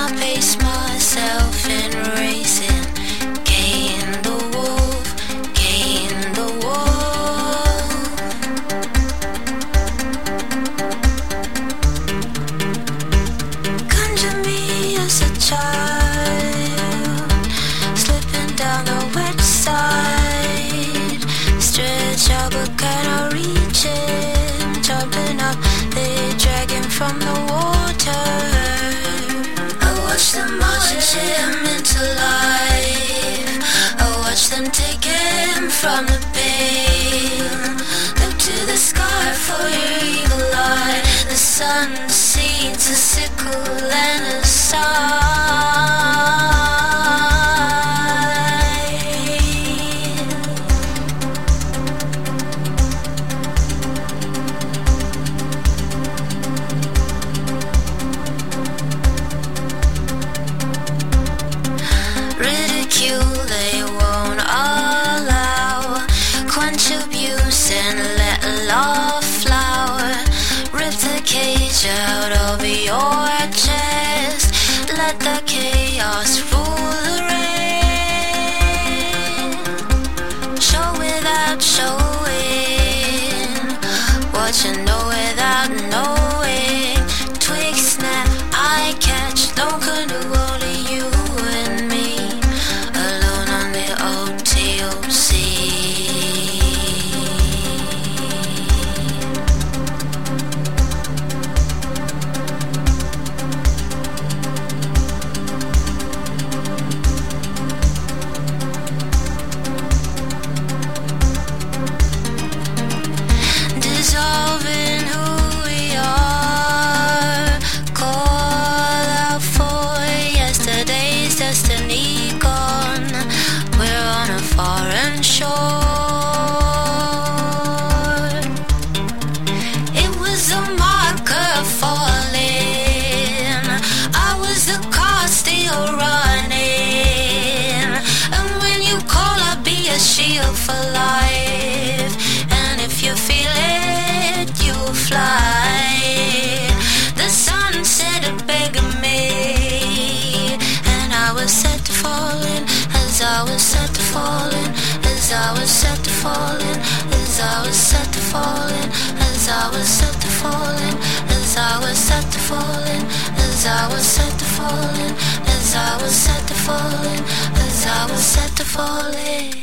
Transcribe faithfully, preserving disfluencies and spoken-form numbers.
pace myself in racing. Gain the wolf, gain the wolf. Conjure me as a child, slipping down the wet side. Stretch out but cannot reach it. Jumping up, they drag him from the water. I watch them march him into life. I watch them take him from the pain. Look to the sky for your eagle eye. The sun seeds a sickle and a sigh. Ridicule they won't allow. Quench abuse and let love flower. Rip the cage out of your chest. Let the chaos rule the rain. Show without showing. What you know without knowing. Twig snap, eye catch. Don't canoe, only you and me. Alone on the O T O C. Dissolving who we are. Call out for yesterday's destiny gone. We're on a foreign shore. It was a marker falling. I was the car still running. And when you call, I'll be a shield for life. And if you feel it, you'll fly. The sun said it begging me. And I was set to falling. As I was set to falling. As I was set to falling. As I was set to falling. As I was set to falling. As I was set to falling. As I was set to falling. As I was set to falling. As I was set to falling.